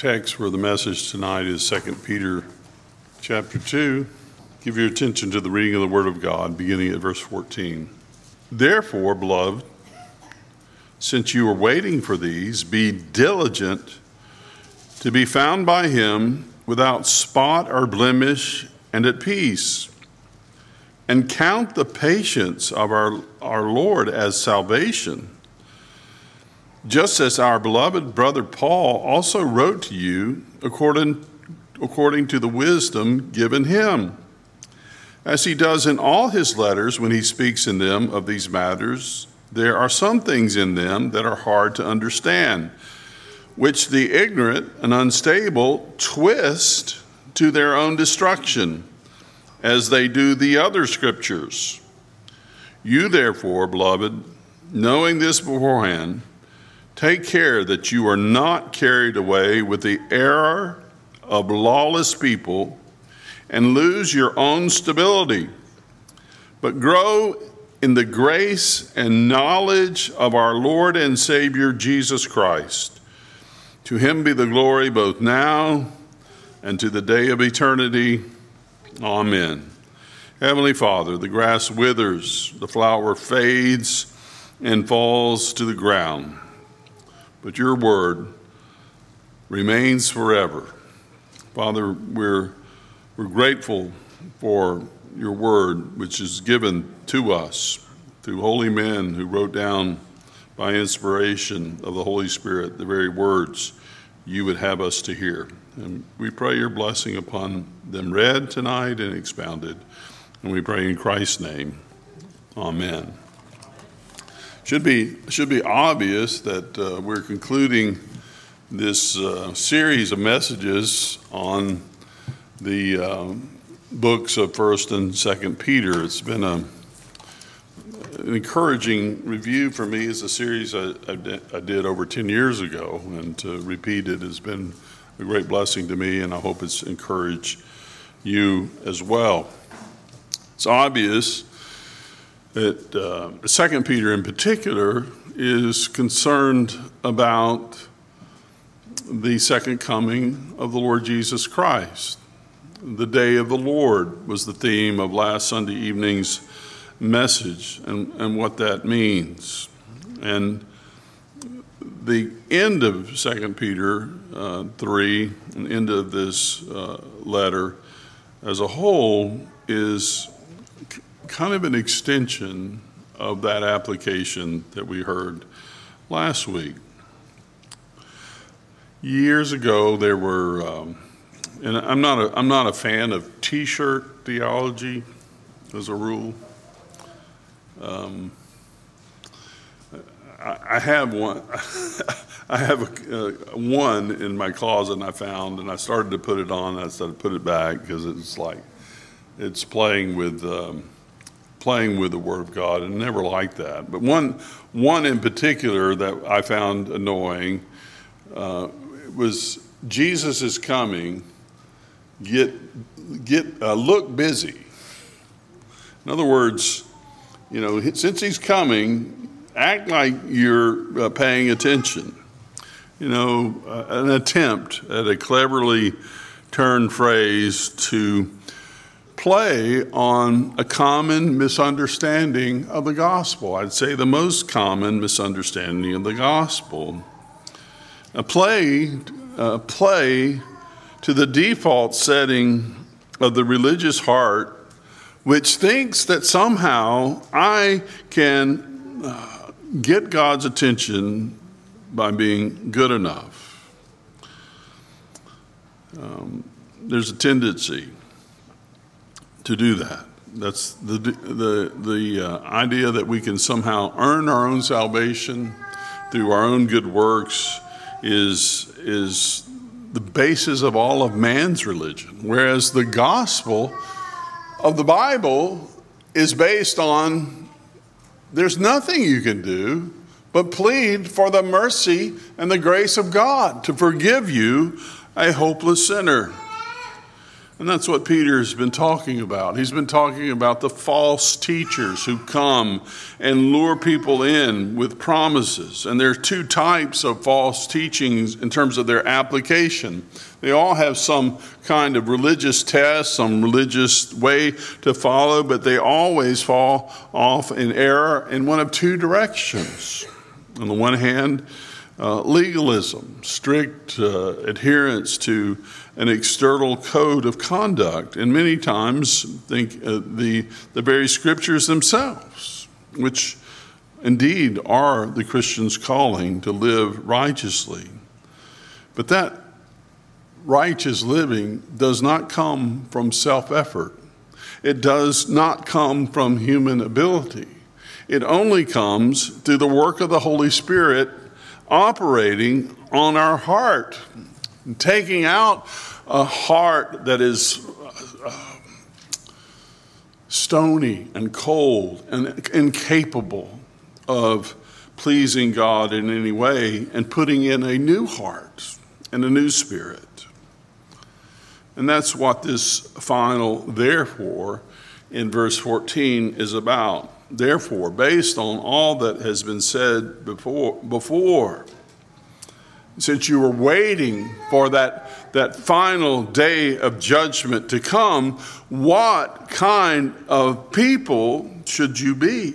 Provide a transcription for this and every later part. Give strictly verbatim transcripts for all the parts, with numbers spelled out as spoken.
text for the message tonight is Second Peter chapter two. Give your attention to the reading of the Word of God, beginning at verse fourteen. Therefore, beloved, since you are waiting for these, be diligent to be found by him without spot or blemish and at peace. And count the patience of our, our Lord as salvation, just as our beloved brother Paul also wrote to you according, according to the wisdom given him, as he does in all his letters when he speaks in them of these matters. There are some things in them that are hard to understand, which the ignorant and unstable twist to their own destruction, as they do the other scriptures. You therefore, beloved, knowing this beforehand, take care that you are not carried away with the error of lawless people and lose your own stability, but grow in the grace and knowledge of our Lord and Savior Jesus Christ. To him be the glory both now and to the day of eternity. Amen. Heavenly Father, the grass withers, the flower fades and falls to the ground, but your word remains forever. Father, we're, we're grateful for your word, which is given to us through holy men who wrote down by inspiration of the Holy Spirit the very words you would have us to hear. And we pray your blessing upon them read tonight and expounded. And we pray in Christ's name. Amen. Should be, should be obvious that uh, we're concluding this uh, series of messages on the uh, books of First and Second Peter. It's been a, an encouraging review for me. It's a series I, I, did, I did over ten years ago, and to repeat it has been a great blessing to me, and I hope it's encouraged you as well. It's obvious that uh, Second Peter in particular is concerned about the second coming of the Lord Jesus Christ. The day of the Lord was the theme of last Sunday evening's message, and, and what that means. And the end of Second Peter uh, three, and end of this uh, letter as a whole, is c- kind of an extension of that application that we heard last week. Years ago, there were, um, and I'm not a I'm not a fan of T-shirt theology as a rule. Um, I, I have one. I have a, uh, one in my closet, and I found, and I started to put it on. And I started to put it back because it's like it's playing with um, playing with the Word of God, and I never liked that. But one one in particular that I found annoying uh, was Jesus is coming. Get get uh, look busy. In other words, you know, since he's coming, act like you're uh, paying attention. You know, uh, an attempt at a cleverly turned phrase to play on a common misunderstanding of the gospel. I'd say the most common misunderstanding of the gospel. A play, uh, play to the default setting of the religious heart, which thinks that somehow I can uh, get God's attention by being good enough. Um, there's a tendency to do that. That's the the the uh, idea that we can somehow earn our own salvation through our own good works is is the basis of all of man's religion, whereas the gospel of the Bible is based on there's nothing you can do but plead for the mercy and the grace of God to forgive you, a hopeless sinner. And that's what Peter's been talking about. He's been talking about the false teachers who come and lure people in with promises. And there are two types of false teachings in terms of their application. They all have some kind of religious test, some religious way to follow, but they always fall off in error in one of two directions. On the one hand, uh, legalism, strict uh, adherence to an external code of conduct, and many times think uh, the the very scriptures themselves, which indeed are the Christian's calling to live righteously. But that righteous living does not come from self-effort. It does not come from human ability. It only comes through the work of the Holy Spirit operating on our heart, and taking out a heart that is uh, stony and cold and incapable of pleasing God in any way, and putting in a new heart and a new spirit. And that's what this final therefore in verse fourteen is about. Therefore, based on all that has been said before, before, since you were waiting for that, that final day of judgment to come, what kind of people should you be?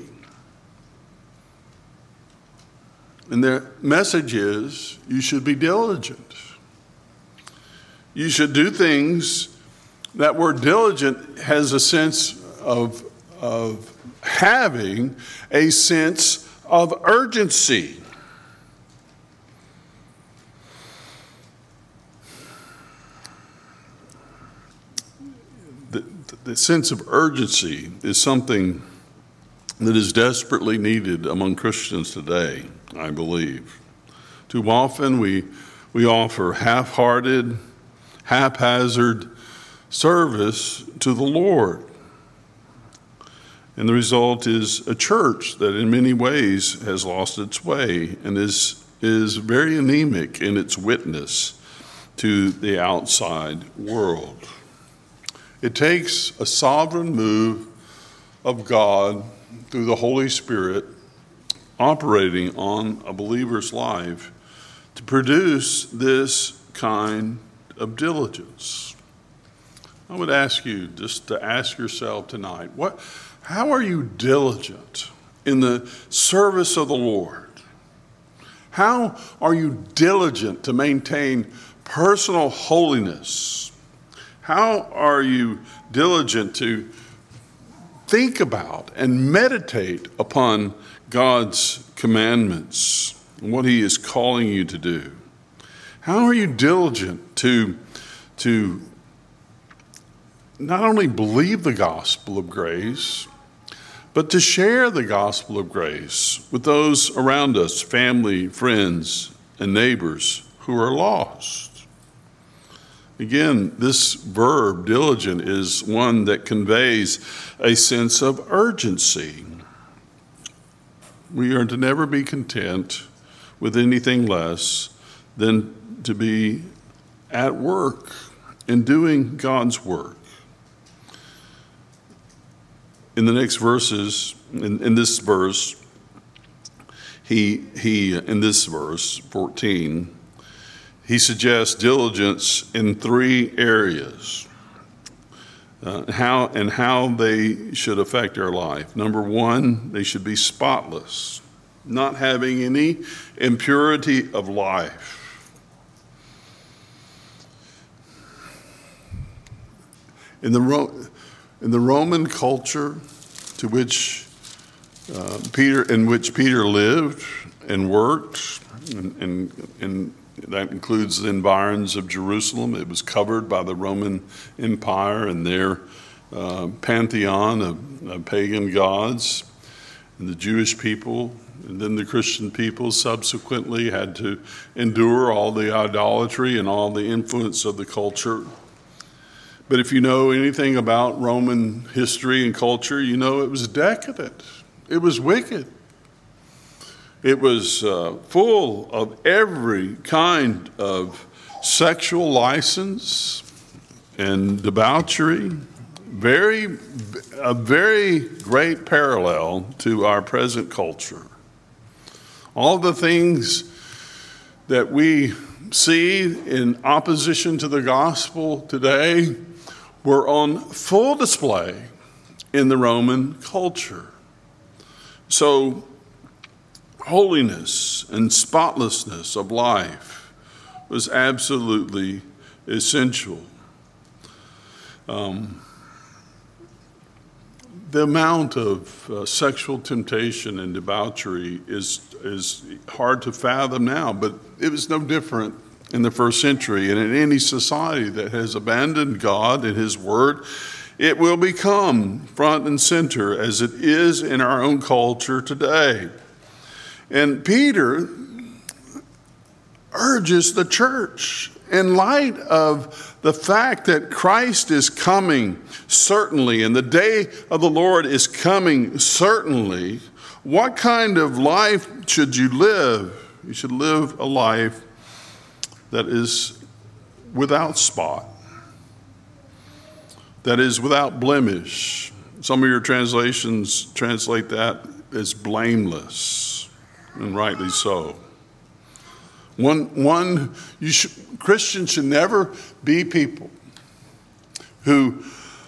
And their message is, you should be diligent. You should do things. That word diligent has a sense of, of having a sense of urgency. The, the sense of urgency is something that is desperately needed among Christians today, I believe. Too often we, we offer half-hearted, haphazard service to the Lord. And the result is a church that in many ways has lost its way and is, is very anemic in its witness to the outside world. It takes a sovereign move of God through the Holy Spirit operating on a believer's life to produce this kind of diligence. I would ask you just to ask yourself tonight, what, how are you diligent in the service of the Lord? How are you diligent to maintain personal holiness? How are you diligent to think about and meditate upon God's commandments and what He is calling you to do? How are you diligent to, to not only believe the gospel of grace, but to share the gospel of grace with those around us, family, friends, and neighbors who are lost? Again, this verb, diligent, is one that conveys a sense of urgency. We are to never be content with anything less than to be at work and doing God's work. In the next verses, in, in this verse, he, he, in this verse, fourteen, he suggests diligence in three areas, uh, how and how they should affect our life. Number one, they should be spotless, not having any impurity of life. In the Ro- in the Roman culture to which uh, Peter, in which Peter lived and worked, and, and, and that includes the environs of Jerusalem. It was covered by the Roman Empire and their uh, pantheon of, of pagan gods. And the Jewish people and then the Christian people subsequently had to endure all the idolatry and all the influence of the culture. But if you know anything about Roman history and culture, you know it was decadent. It was wicked. It was uh, full of every kind of sexual license and debauchery, very, a very great parallel to our present culture. All the things that we see in opposition to the gospel today were on full display in the Roman culture. So, holiness and spotlessness of life was absolutely essential. Um, the amount of uh, sexual temptation and debauchery is is hard to fathom now, but it was no different in the first century. And in any society that has abandoned God and His Word, it will become front and center as it is in our own culture today. And Peter urges the church, in light of the fact that Christ is coming certainly, and the day of the Lord is coming certainly, what kind of life should you live? You should live a life that is without spot, that is without blemish. Some of your translations translate that as blameless, and rightly so. One, one you should, Christians should never be people who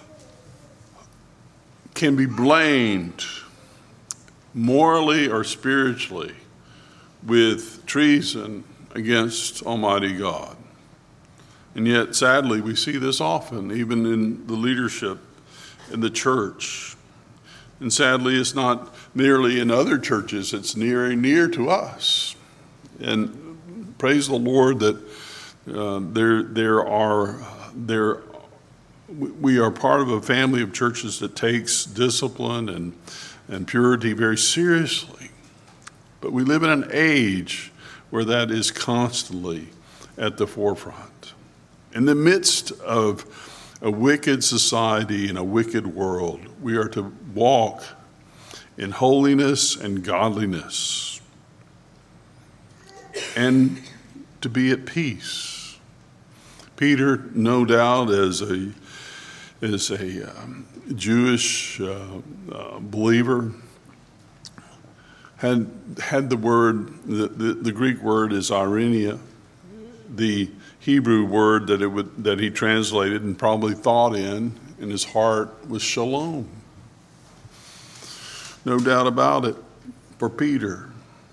can be blamed morally or spiritually with treason against Almighty God. And yet, sadly, we see this often, even in the leadership in the church. And sadly, it's not merely in other churches, it's near and near to us. And praise the Lord that uh, there, there are, there, we are part of a family of churches that takes discipline and, and purity very seriously. But we live in an age where that is constantly at the forefront. In the midst of a wicked society and a wicked world, we are to walk in holiness and godliness and to be at peace. Peter, no doubt, as a, as a um, Jewish uh, uh, believer, had had the word, the, the, the Greek word is irenia, the Hebrew word that it would that he translated and probably thought in in his heart was shalom. No doubt about it for Peter.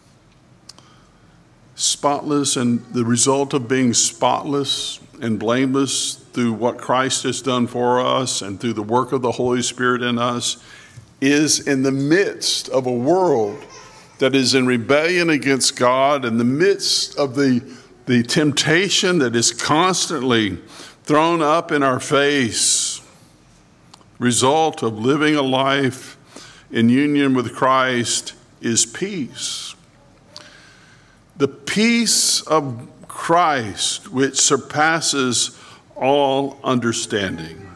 Spotless, and the result of being spotless and blameless through what Christ has done for us and through the work of the Holy Spirit in us is in the midst of a world that is in rebellion against God, in the midst of the, the temptation that is constantly thrown up in our face, result of living a life in union with Christ is peace. The peace of Christ which surpasses all understanding.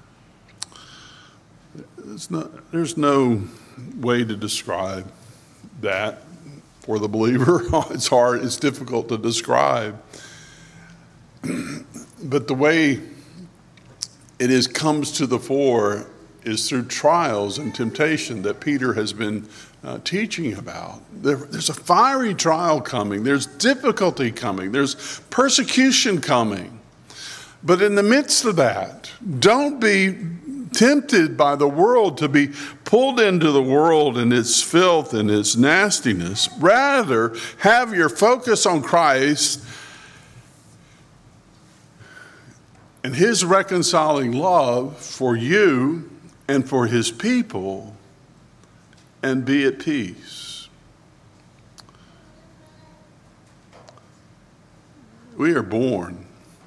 It's not, there's no way to describe that for the believer. It's hard, it's difficult to describe. But the way it is comes to the fore is through trials and temptation that Peter has been uh, teaching about. There, there's a fiery trial coming. There's difficulty coming. There's persecution coming. But in the midst of that, don't be tempted by the world, to be pulled into the world and its filth and its nastiness. Rather, have your focus on Christ and His reconciling love for you and for His people, and be at peace. We are born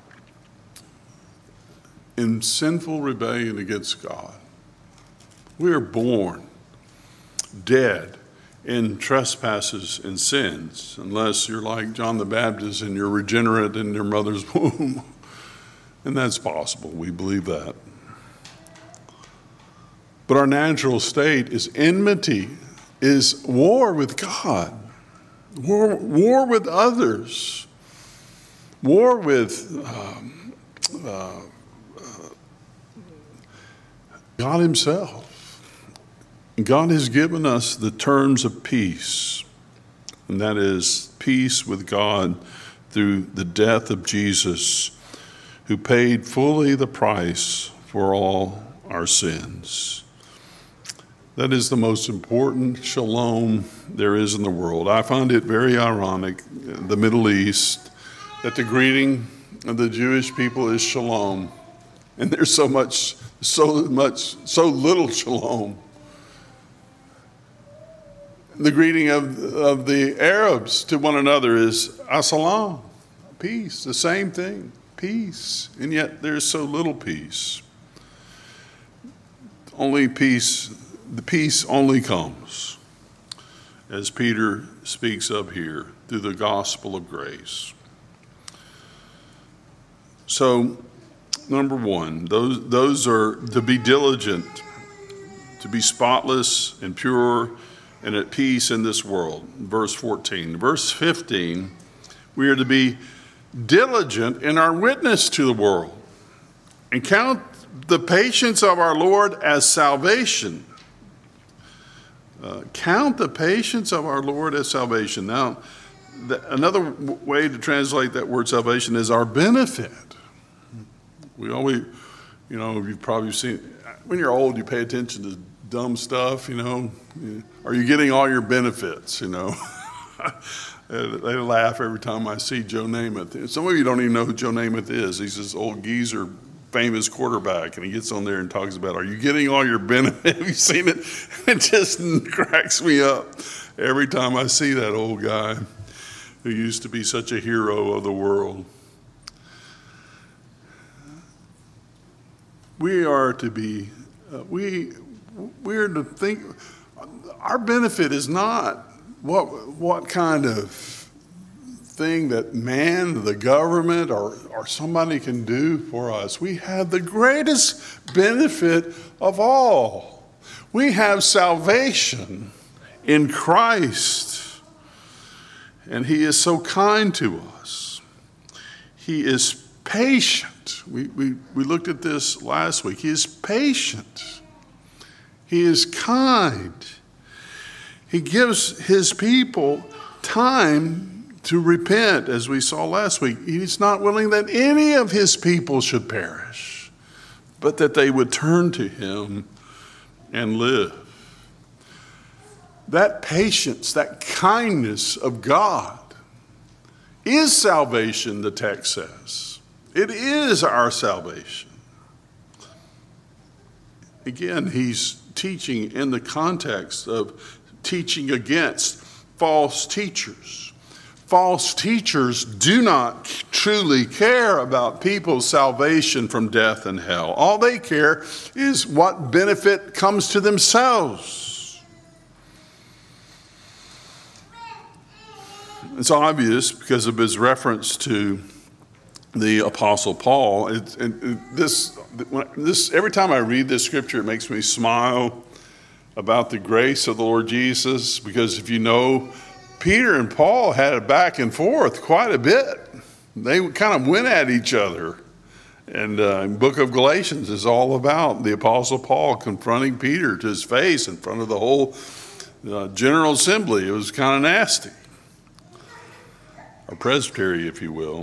in sinful rebellion against God. We are born dead in trespasses and sins, unless you're like John the Baptist and you're regenerate in your mother's womb. And that's possible. We believe that. But our natural state is enmity, is war with God, war, war with others, war with um, uh, God himself. God has given us the terms of peace, and that is peace with God through the death of Jesus, who paid fully the price for all our sins. That is the most important shalom there is in the world. I find it very ironic, the Middle East, that the greeting of the Jewish people is shalom, and there's so much, so much, so little shalom. The greeting of, of the Arabs to one another is assalam, peace, the same thing, peace. And yet there's so little peace. Only peace, the peace only comes, as Peter speaks of here, through the gospel of grace. So, number one, those, those are to be diligent, to be spotless and pure and at peace in this world. Verse fourteen. Verse fifteen, we are to be diligent in our witness to the world and count the patience of our Lord as salvation. Uh, count the patience of our Lord as salvation. Now, the, another w- way to translate that word salvation is our benefit. We always, you know, you've probably seen, when you're old, you pay attention to dumb stuff, you know. Are you getting all your benefits, you know? They laugh every time I see Joe Namath. Some of you don't even know who Joe Namath is. He's this old geezer, famous quarterback, and he gets on there and talks about, are you getting all your benefits? Have you seen it? It just cracks me up every time I see that old guy who used to be such a hero of the world. We are to be, uh, we, we're to think, our benefit is not what, what kind of thing that man, the government, or, or somebody can do for us. We have the greatest benefit of all. We have salvation in Christ, and he is so kind to us. He is patient. We, we, we looked at this last week. He is patient. He is kind. He gives his people time to repent, as we saw last week. He's not willing that any of his people should perish, but that they would turn to him and live. That patience, that kindness of God is salvation, the text says. It is our salvation. Again, he's teaching in the context of teaching against false teachers. False teachers do not truly care about people's salvation from death and hell. All they care is what benefit comes to themselves. It's obvious because of his reference to the Apostle Paul. It, it, it, this, this, every time I read this scripture, it makes me smile about the grace of the Lord Jesus, because if you know, Peter and Paul had a back and forth quite a bit. They kind of went at each other. And uh, the book of Galatians is all about the Apostle Paul confronting Peter to his face in front of the whole uh, General Assembly. It was kind of nasty. Or presbytery, if you will.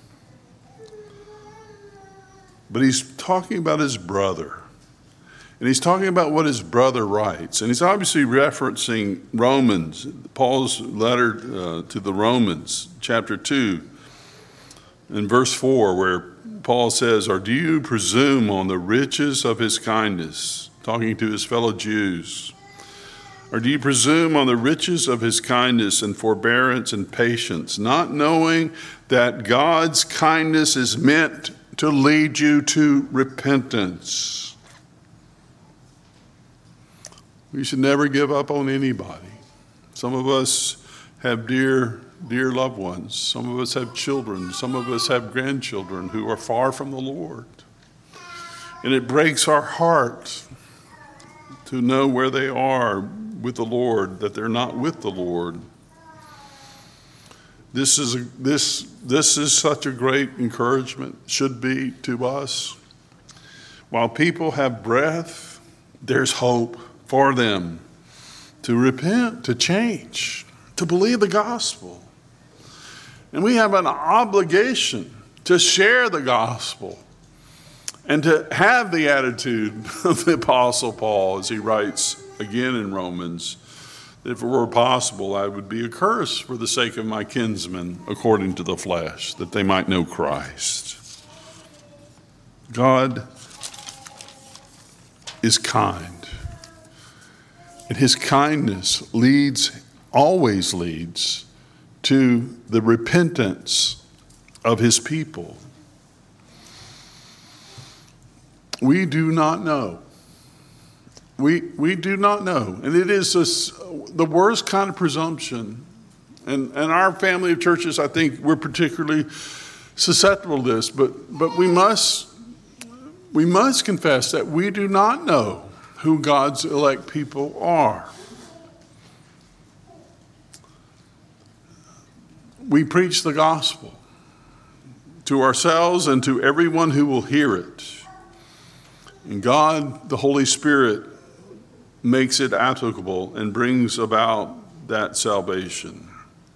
But he's talking about his brother. And he's talking about what his brother writes. And he's obviously referencing Romans, Paul's letter uh, to the Romans, chapter two, in verse four, where Paul says, or do you presume on the riches of his kindness, talking to his fellow Jews? Or do you presume on the riches of his kindness and forbearance and patience, not knowing that God's kindness is meant to lead you to repentance? We should never give up on anybody. Some of us have dear, dear loved ones. Some of us have children. Some of us have grandchildren who are far from the Lord. And it breaks our heart to know where they are with the Lord, that they're not with the Lord. This is a, this this is such a great encouragement, should be to us. while people have breath, there's hope for them to repent, to change, to believe the gospel. And we have an obligation to share the gospel and to have the attitude of the Apostle Paul as he writes again in Romans, that if it were possible, I would be accursed for the sake of my kinsmen according to the flesh, that they might know Christ. God is kind, and his kindness leads, always leads, to the repentance of his people. We do not know. We we do not know. And it is this, the worst kind of presumption. And, and our family of churches, I think we're particularly susceptible to this, but but we must we must confess that we do not know who God's elect people are. We preach the gospel to ourselves and to everyone who will hear it. And God, the Holy Spirit, makes it applicable and brings about that salvation.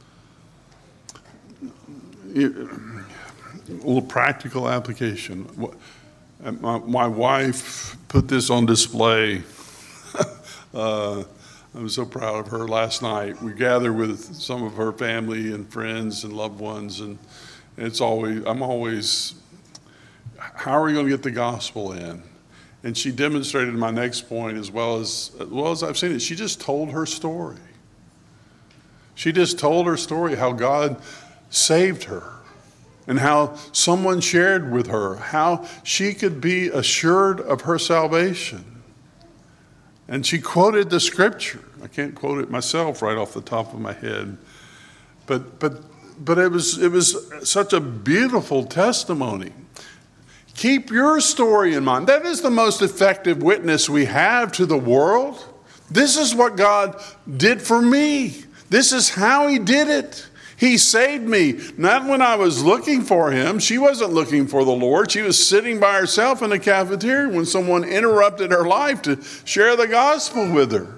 A little practical application. My, my wife put this on display. uh, I was so proud of her last night. We gathered with some of her family and friends and loved ones, and it's always, I'm always, how are we going to get the gospel in? And she demonstrated my next point as well as, as well as I've seen it. She just told her story. She just told her story, how God saved her and how someone shared with her how she could be assured of her salvation. And she quoted the scripture. I can't quote it myself right off the top of my head. But but but it was it was such a beautiful testimony. Keep your story in mind. That is the most effective witness we have to the world. This is what God did for me. This is how he did it. He saved me, not when I was looking for him. She wasn't looking for the Lord. She was sitting by herself in the cafeteria when someone interrupted her life to share the gospel with her.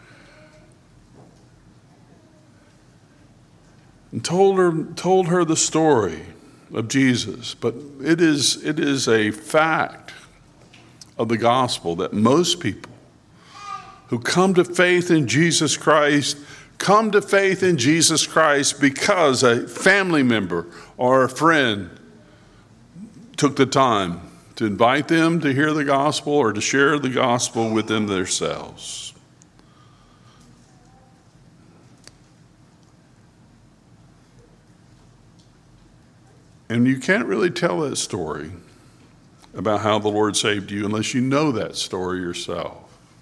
And told her, told her the story of Jesus. But it is, it is a fact of the gospel that most people who come to faith in Jesus Christ come to faith in Jesus Christ because a family member or a friend took the time to invite them to hear the gospel or to share the gospel with them themselves. And you can't really tell that story about how the Lord saved you unless you know that story yourself.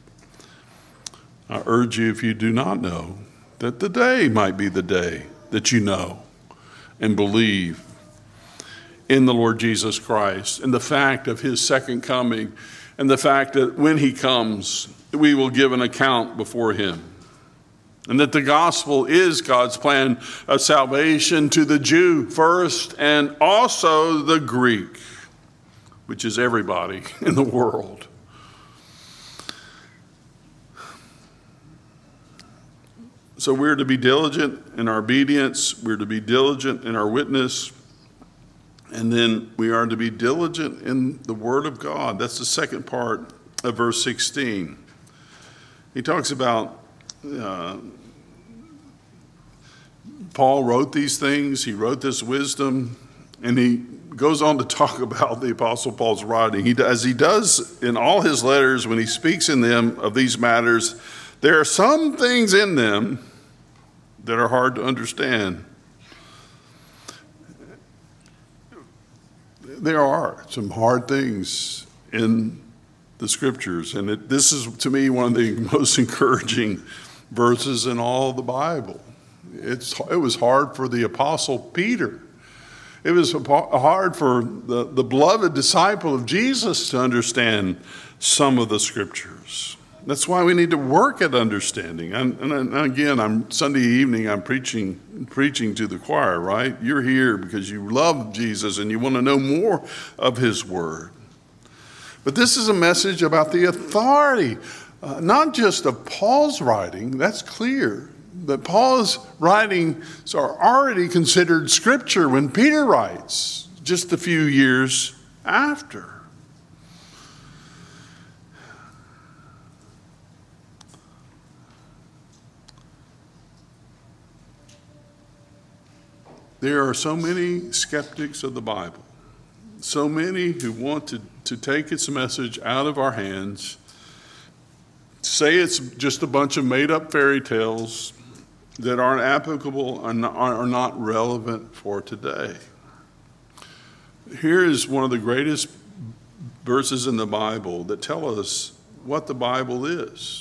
I urge you, if you do not know, that today might be the day that you know and believe in the Lord Jesus Christ and the fact of his second coming and the fact that when he comes, we will give an account before him. And that the gospel is God's plan of salvation to the Jew first and also the Greek, which is everybody in the world. So we're to be diligent in our obedience, we're to be diligent in our witness, and then we are to be diligent in the Word of God. That's the second part of verse sixteen. He talks about, uh, Paul wrote these things, he wrote this wisdom, and he goes on to talk about the Apostle Paul's writing. He, as he does in all his letters when he speaks in them of these matters, there are some things in them that are hard to understand. There are some hard things in the scriptures, and it, this is, to me, one of the most encouraging verses in all the Bible. It's, it was hard for the Apostle Peter. It was hard for the, the beloved disciple of Jesus to understand some of the scriptures. That's why we need to work at understanding. And, and, and again, I'm Sunday evening, I'm preaching preaching to the choir, right? You're here because you love Jesus and you want to know more of his word. But this is a message about the authority, uh, not just of Paul's writing, that's clear. But Paul's writings are already considered scripture when Peter writes, just a few years after. There are so many skeptics of the Bible, so many who want to, to take its message out of our hands, say it's just a bunch of made-up fairy tales that aren't applicable and are not relevant for today. Here is one of the greatest verses in the Bible that tell us what the Bible is.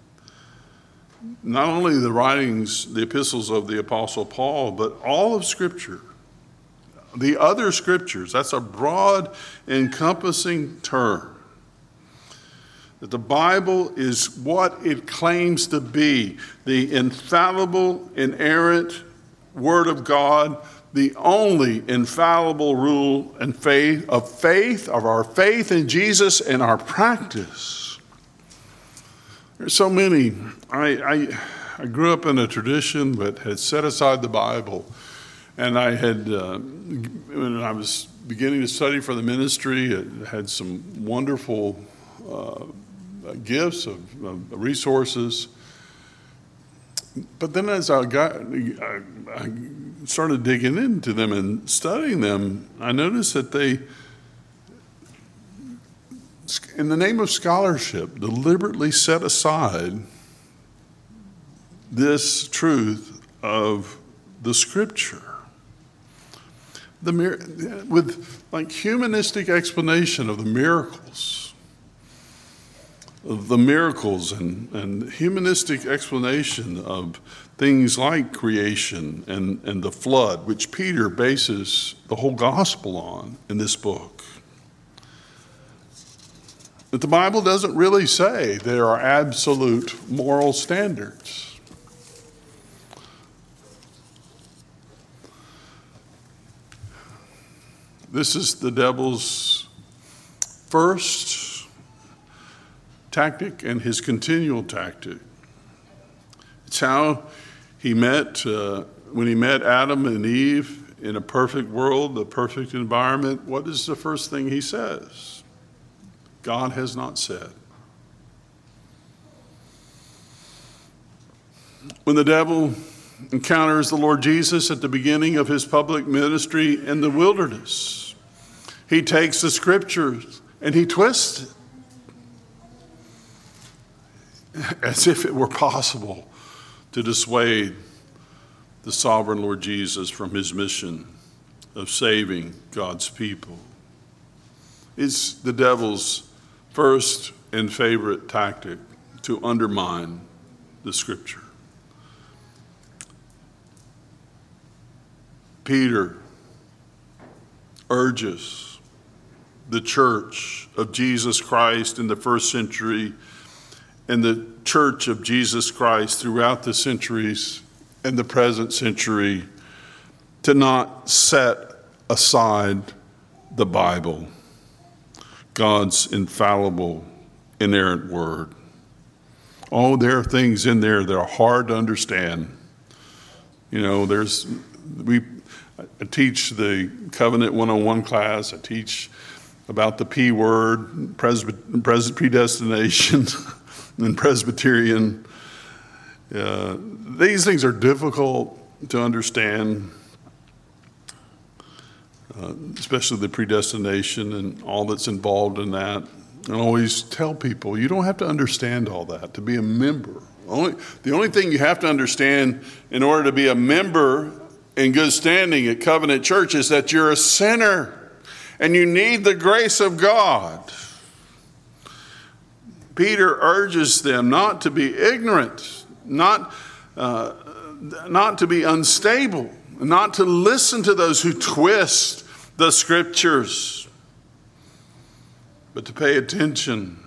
Not only the writings, the epistles of the Apostle Paul, but all of Scripture. The other Scriptures, that's a broad, encompassing term. That the Bible is what it claims to be, the infallible, inerrant Word of God, the only infallible rule and faith of faith, of our faith in Jesus and our practice. There's so many. I, I, I grew up in a tradition but had set aside the Bible. And I had, uh, when I was beginning to study for the ministry, it had some wonderful uh, gifts of, of resources. But then as I got, I, I started digging into them and studying them, I noticed that they, in the name of scholarship, deliberately set aside this truth of the Scripture. The with like humanistic explanation of the miracles, of the miracles and, and humanistic explanation of things like creation and, and the flood, which Peter bases the whole gospel on in this book. But the Bible doesn't really say there are absolute moral standards. This is the devil's first tactic and his continual tactic. It's how he met, uh, when he met Adam and Eve in a perfect world, a perfect environment. What is the first thing he says? God has not said. When the devil encounters the Lord Jesus at the beginning of his public ministry in the wilderness, he takes the Scriptures and he twists it as if it were possible to dissuade the sovereign Lord Jesus from his mission of saving God's people. It's the devil's first and favorite tactic to undermine the Scripture. Peter urges the church of Jesus Christ in the first century and the church of Jesus Christ throughout the centuries and the present century to not set aside the Bible, God's infallible, inerrant word. Oh, there are things in there that are hard to understand. You know, there's, we, I teach the Covenant one oh one class. I teach about the P word, presby- pres- predestination, and Presbyterian. Uh, these things are difficult to understand, uh, especially the predestination and all that's involved in that. I always tell people, you don't have to understand all that to be a member. Only, the only thing you have to understand in order to be a member in good standing at Covenant Church is that you're a sinner and you need the grace of God. Peter urges them not to be ignorant, not, uh, not to be unstable, not to listen to those who twist the Scriptures, but to pay attention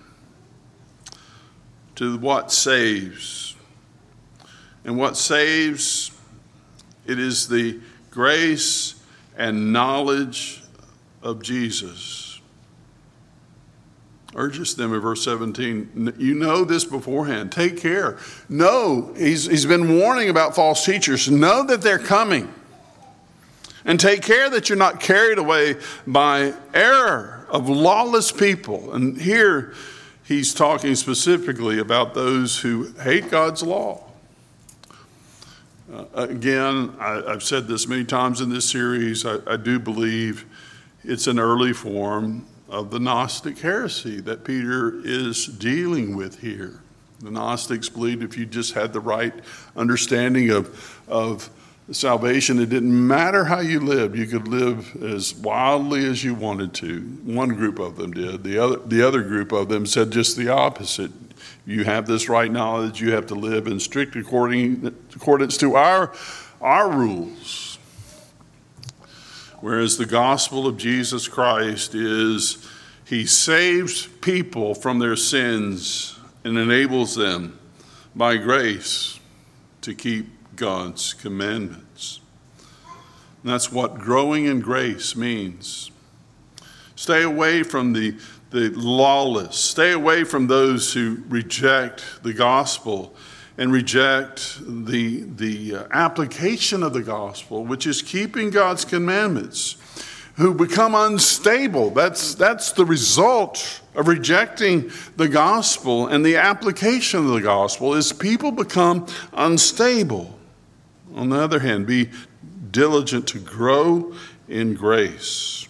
to what saves. And what saves, it is the grace and knowledge of Jesus. Urges them in verse seventeen, you know this beforehand. Take care. Know, he's, he's been warning about false teachers. Know that they're coming. And take care that you're not carried away by error of lawless people. And here he's talking specifically about those who hate God's law. Uh, again, I, I've said this many times in this series. I, I do believe it's an early form of the Gnostic heresy that Peter is dealing with here. The Gnostics believed if you just had the right understanding of, of salvation, it didn't matter how you lived. You could live as wildly as you wanted to. One group of them did. The other, the other group of them said just the opposite. You have this right knowledge. You have to live in strict according, accordance to our, our rules. Whereas the gospel of Jesus Christ is he saves people from their sins and enables them by grace to keep God's commandments. And that's what growing in grace means. Stay away from the, the lawless. Stay away from those who reject the gospel and reject the, the uh, application of the gospel, which is keeping God's commandments, who become unstable. That's, that's the result of rejecting the gospel, and the application of the gospel is people become unstable. On the other hand, be diligent to grow in grace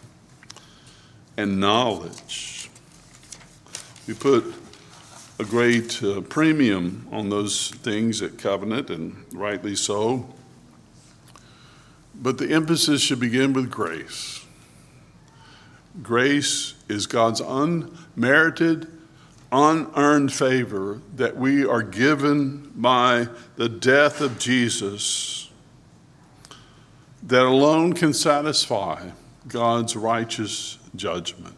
and knowledge. We put a great uh, premium on those things at Covenant, and rightly so. But the emphasis should begin with grace. Grace is God's unmerited, unearned favor that we are given by the death of Jesus that alone can satisfy God's righteous judgment.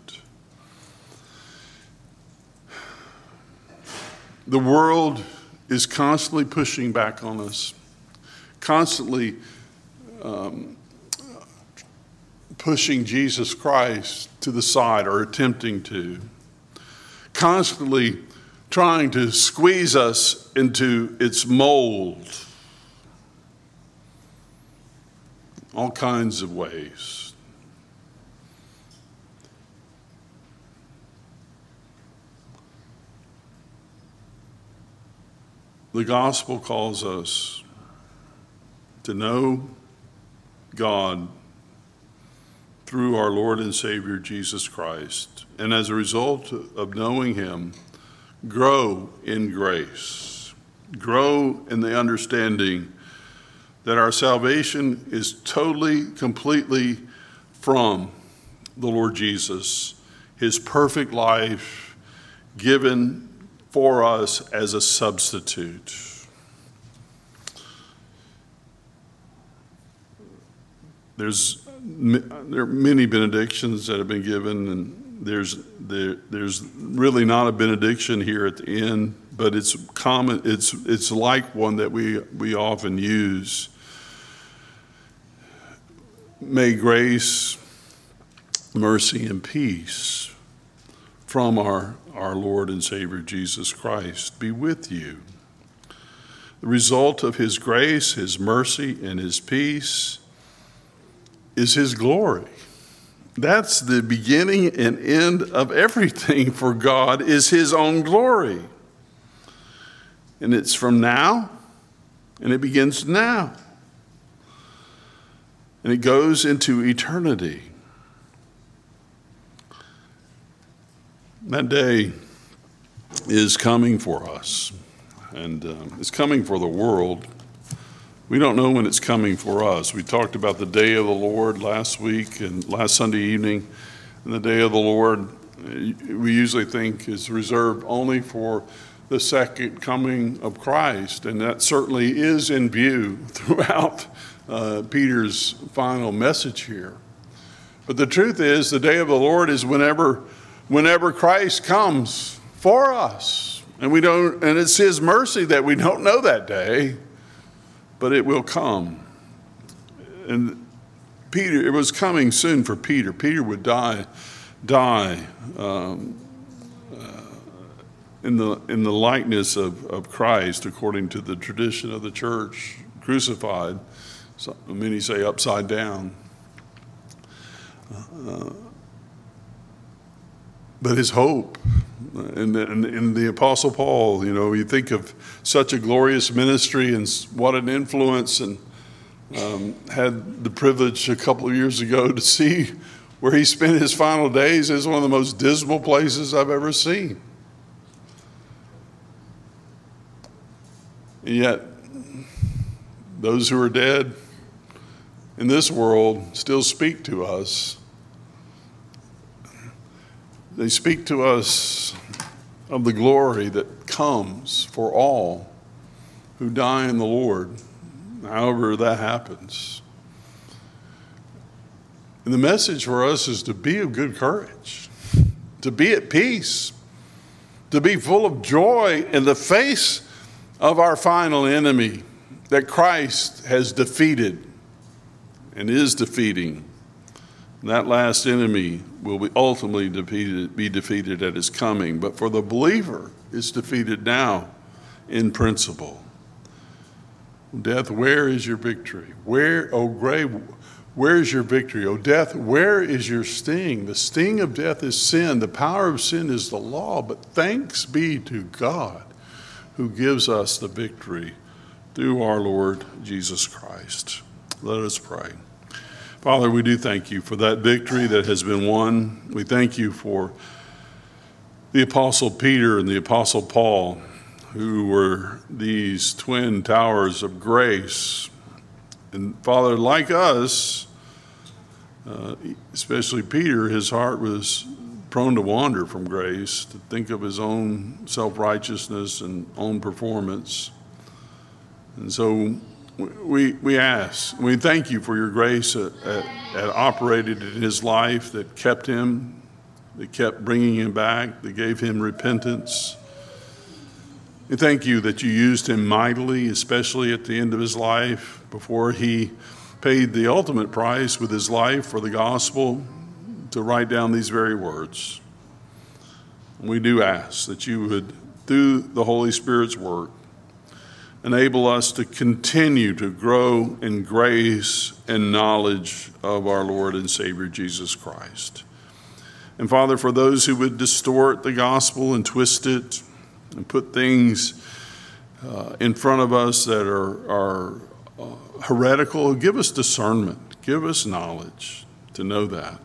The world is constantly pushing back on us, constantly um, pushing Jesus Christ to the side or attempting to, constantly trying to squeeze us into its mold, all kinds of ways. The gospel calls us to know God through our Lord and Savior Jesus Christ, and as a result of knowing him, grow in grace, grow in the understanding that our salvation is totally, completely from the Lord Jesus, his perfect life given for us as a substitute. There's there are many benedictions that have been given, and there's there, there's really not a benediction here at the end, but it's common. It's it's like one that we we often use. May grace, mercy, and peace from our, our Lord and Savior Jesus Christ be with you. The result of his grace, his mercy, and his peace is his glory. That's the beginning and end of everything for God, is his own glory. And it's from now, and it begins now. And it goes into eternity. That day is coming for us, and um, it's coming for the world. We don't know when it's coming for us. We talked about the day of the Lord last week and last Sunday evening, and the day of the Lord we usually think is reserved only for the second coming of Christ, and that certainly is in view throughout uh, Peter's final message here. But the truth is, the day of the Lord is whenever Whenever Christ comes for us, and we don't, and it's his mercy that we don't know that day, but it will come. And Peter, it was coming soon for Peter. Peter would die, die um, in the in the likeness of, of Christ, according to the tradition of the church, crucified. So many say upside down. Uh, but his hope, and the, and, and the Apostle Paul, you know, you think of such a glorious ministry and what an influence, and um, had the privilege a couple of years ago to see where he spent his final days. Is one of the most dismal places I've ever seen. And yet, those who are dead in this world still speak to us. They speak to us of the glory that comes for all who die in the Lord, however that happens. And the message for us is to be of good courage, to be at peace, to be full of joy in the face of our final enemy that Christ has defeated and is defeating. That last enemy will be ultimately defeated, be defeated at his coming. But for the believer, it's defeated now in principle. Death, where is your victory? Where, O grave, where is your victory? O death, where is your sting? The sting of death is sin. The power of sin is the law. But thanks be to God who gives us the victory through our Lord Jesus Christ. Let us pray. Father, we do thank you for that victory that has been won. We thank you for the Apostle Peter and the Apostle Paul, who were these twin towers of grace. And Father, like us, uh, especially Peter, his heart was prone to wander from grace, to think of his own self-righteousness and own performance. And so we we ask, we thank you for your grace that, that, that operated in his life, that kept him, that kept bringing him back, that gave him repentance. We thank you that you used him mightily, especially at the end of his life, before he paid the ultimate price with his life for the gospel, to write down these very words. We do ask that you would, through the Holy Spirit's work, enable us to continue to grow in grace and knowledge of our Lord and Savior Jesus Christ. And Father, for those who would distort the gospel and twist it and put things uh, in front of us that are, are uh, heretical, give us discernment, give us knowledge to know that,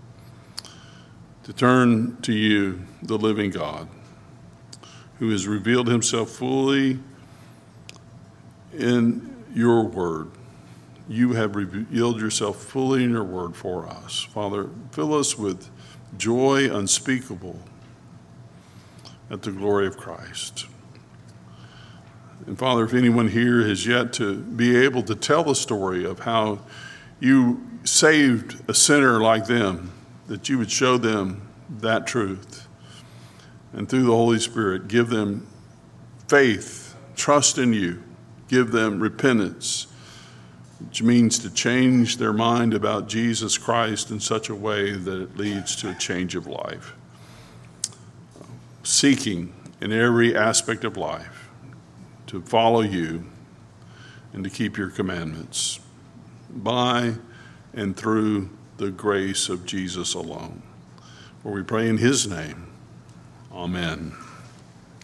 to turn to you, the living God, who has revealed himself fully in your word. You have revealed yourself fully in your word for us. Father, fill us with joy unspeakable at the glory of Christ. And Father, if anyone here has yet to be able to tell the story of how you saved a sinner like them, that you would show them that truth. And through the Holy Spirit, give them faith, trust in you. Give them repentance, which means to change their mind about Jesus Christ in such a way that it leads to a change of life. Seeking in every aspect of life to follow you and to keep your commandments by and through the grace of Jesus alone. For we pray in his name. Amen.